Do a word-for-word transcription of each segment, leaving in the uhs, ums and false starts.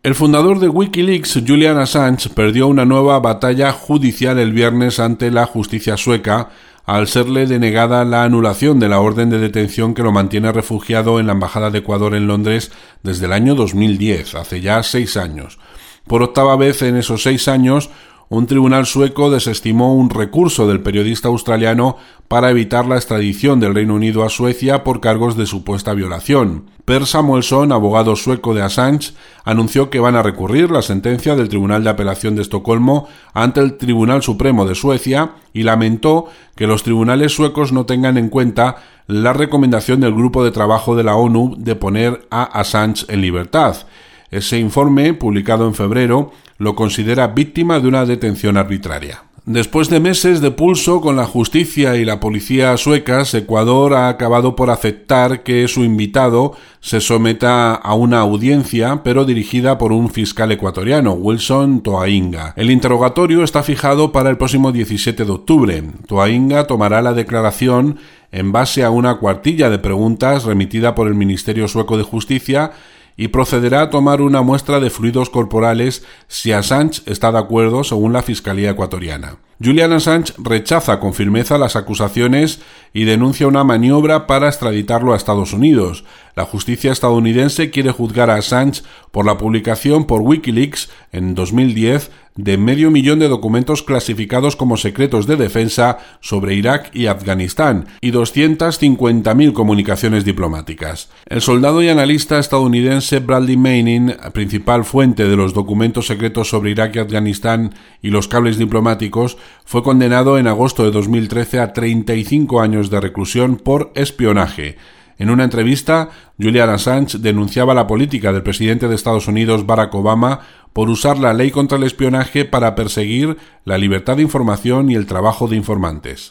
El fundador de Wikileaks, Julian Assange, perdió una nueva batalla judicial el viernes ante la justicia sueca al serle denegada la anulación de la orden de detención que lo mantiene refugiado en la Embajada de Ecuador en Londres desde el año dos mil diez, hace ya seis años. Por octava vez en esos seis años, un tribunal sueco desestimó un recurso del periodista australiano para evitar la extradición del Reino Unido a Suecia por cargos de supuesta violación. Per Samuelsson, abogado sueco de Assange, anunció que van a recurrir la sentencia del Tribunal de Apelación de Estocolmo ante el Tribunal Supremo de Suecia y lamentó que los tribunales suecos no tengan en cuenta la recomendación del Grupo de Trabajo de la ONU de poner a Assange en libertad. Ese informe, publicado en febrero, lo considera víctima de una detención arbitraria. Después de meses de pulso con la justicia y la policía suecas, Ecuador ha acabado por aceptar que su invitado se someta a una audiencia, pero dirigida por un fiscal ecuatoriano, Wilson Toainga. El interrogatorio está fijado para el próximo diecisiete de octubre. Toainga tomará la declaración en base a una cuartilla de preguntas remitida por el Ministerio Sueco de Justicia y procederá a tomar una muestra de fluidos corporales si Assange está de acuerdo, según la Fiscalía ecuatoriana. Julian Assange rechaza con firmeza las acusaciones y denuncia una maniobra para extraditarlo a Estados Unidos. La justicia estadounidense quiere juzgar a Assange por la publicación por Wikileaks en dos mil diez de medio millón de documentos clasificados como secretos de defensa sobre Irak y Afganistán y doscientas cincuenta mil comunicaciones diplomáticas. El soldado y analista estadounidense Bradley Manning, principal fuente de los documentos secretos sobre Irak y Afganistán y los cables diplomáticos, fue condenado en agosto de dos mil trece a treinta y cinco años de reclusión por espionaje. En una entrevista, Julian Assange denunciaba la política del presidente de Estados Unidos, Barack Obama, por usar la ley contra el espionaje para perseguir la libertad de información y el trabajo de informantes.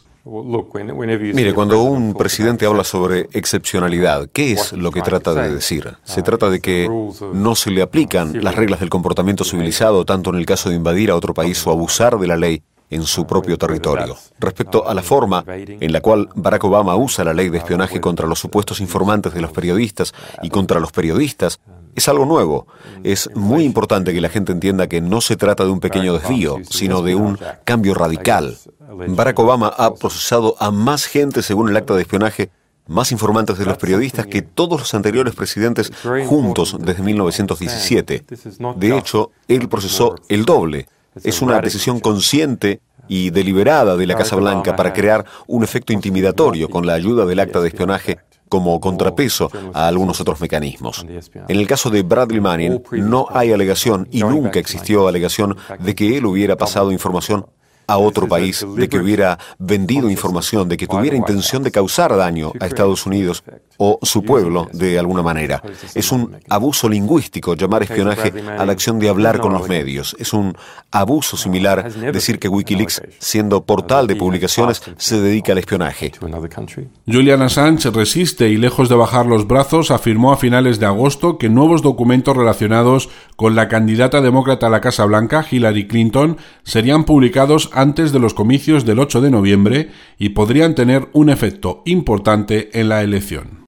Mire, cuando un presidente habla sobre excepcionalidad, ¿qué es lo que trata de decir? Se trata de que no se le aplican las reglas del comportamiento civilizado tanto en el caso de invadir a otro país o abusar de la ley en su propio territorio. Respecto a la forma en la cual Barack Obama usa la ley de espionaje contra los supuestos informantes de los periodistas y contra los periodistas, es algo nuevo. Es muy importante que la gente entienda que no se trata de un pequeño desvío, sino de un cambio radical. Barack Obama ha procesado a más gente según el acta de espionaje, más informantes de los periodistas que todos los anteriores presidentes juntos desde mil novecientos diecisiete. De hecho, él procesó el doble. Es una decisión consciente y deliberada de la Casa Blanca para crear un efecto intimidatorio con la ayuda del acta de espionaje como contrapeso a algunos otros mecanismos. En el caso de Bradley Manning, no hay alegación y nunca existió alegación de que él hubiera pasado información a otro país, de que hubiera vendido información, de que tuviera intención de causar daño a Estados Unidos o su pueblo de alguna manera. Es un abuso lingüístico llamar espionaje a la acción de hablar con los medios. Es un abuso similar decir que Wikileaks, siendo portal de publicaciones, se dedica al espionaje. Julian Assange resiste y, lejos de bajar los brazos, afirmó a finales de agosto que nuevos documentos relacionados con la candidata demócrata a la Casa Blanca, Hillary Clinton, serían publicados antes de los comicios del ocho de noviembre y podrían tener un efecto importante en la elección.